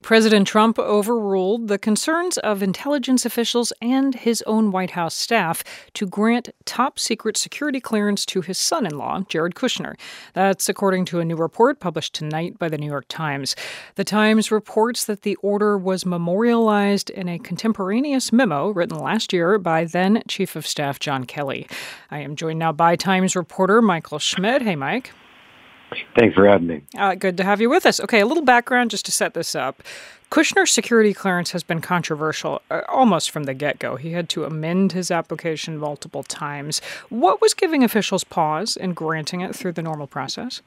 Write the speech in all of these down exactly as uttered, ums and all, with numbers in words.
President Trump overruled the concerns of intelligence officials and his own White House staff to grant top-secret security clearance to his son-in-law, Jared Kushner. That's according to a new report published tonight by the New York Times. The Times reports that the order was memorialized in a contemporaneous memo written last year by then Chief of Staff John Kelly. I am joined now by Times reporter Michael Schmidt. Hey, Mike. Thanks for having me. Uh, good to have you with us. Okay, a little background just to set this up. Kushner's security clearance has been controversial uh, almost from the get-go. He had to amend his application multiple times. What was giving officials pause in granting it through the normal process?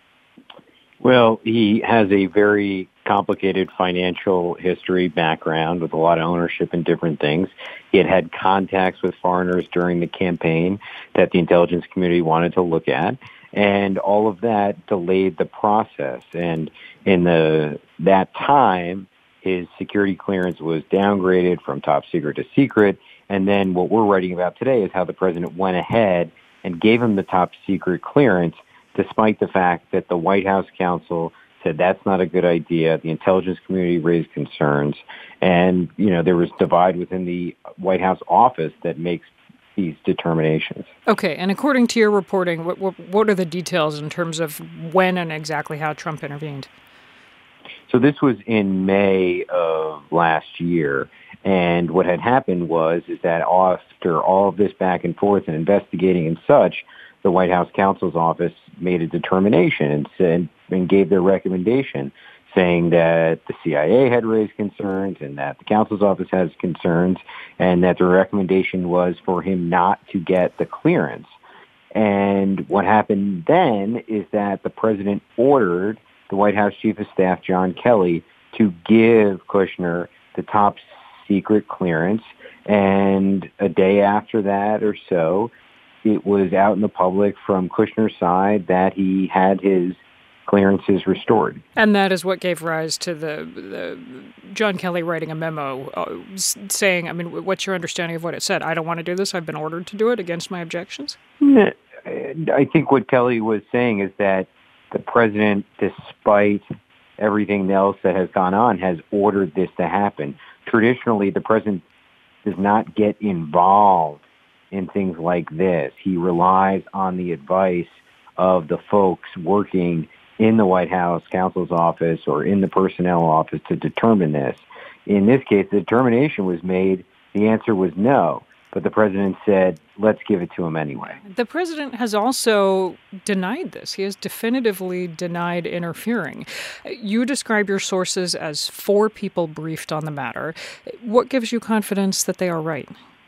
Well, he has a very complicated financial history background with a lot of ownership in different things. He had had contacts with foreigners during the campaign that the intelligence community wanted to look at. And all of that delayed the process. And in the that time, his security clearance was downgraded from top secret to secret. And then what we're writing about today is how the president went ahead and gave him the top secret clearance, despite the fact that the White House counsel said that's not a good idea. The intelligence community raised concerns. And, you know, there was divide within the White House office that makes these determinations. Okay, and according to your reporting, what, what what are the details in terms of when and exactly how Trump intervened? So this was in May of last year, and what had happened was is that after all of this back and forth and investigating and such, the White House counsel's office made a determination and said and gave their recommendation, saying that the C I A had raised concerns and that the counsel's office has concerns, and that the recommendation was for him not to get the clearance. And what happened then is that the president ordered the White House Chief of Staff, John Kelly, to give Kushner the top secret clearance. And a day after that or so, it was out in the public from Kushner's side that he had his clearances restored. And that is what gave rise to the, the John Kelly writing a memo uh, saying, I mean, what's your understanding of what it said? I don't want to do this. I've been ordered to do it against my objections. I think what Kelly was saying is that the president, despite everything else that has gone on, has ordered this to happen. Traditionally, the president does not get involved in things like this. He relies on the advice of the folks working in the White House counsel's office or in the personnel office to determine this. In this case, the determination was made. The answer was no, but the president said, let's give it to him anyway. The president has also denied this. He has definitively denied interfering. You describe your sources as four people briefed on the matter. What gives you confidence that they are right?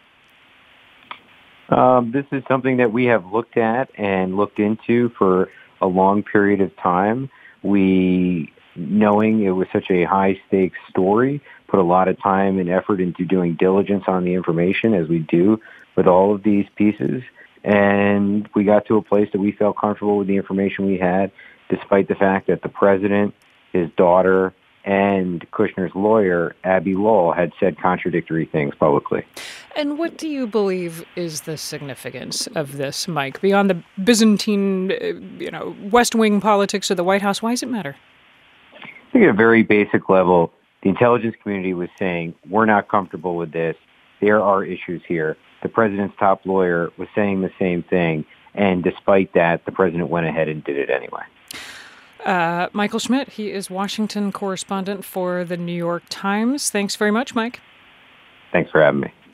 Um, this is something that we have looked at and looked into for a long period of time. We, knowing it was such a high-stakes story, put a lot of time and effort into doing diligence on the information, as we do with all of these pieces. And we got to a place that we felt comfortable with the information we had, despite the fact that the president, his daughter, and Kushner's lawyer, Abbe Lowell, had said contradictory things publicly. And what do you believe is the significance of this, Mike? Beyond the Byzantine, you know, West Wing politics of the White House, why does it matter? I think at a very basic level, the intelligence community was saying, we're not comfortable with this. There are issues here. The president's top lawyer was saying the same thing. And despite that, the president went ahead and did it anyway. Uh, Michael Schmidt, he is Washington correspondent for the New York Times. Thanks very much, Mike. Thanks for having me.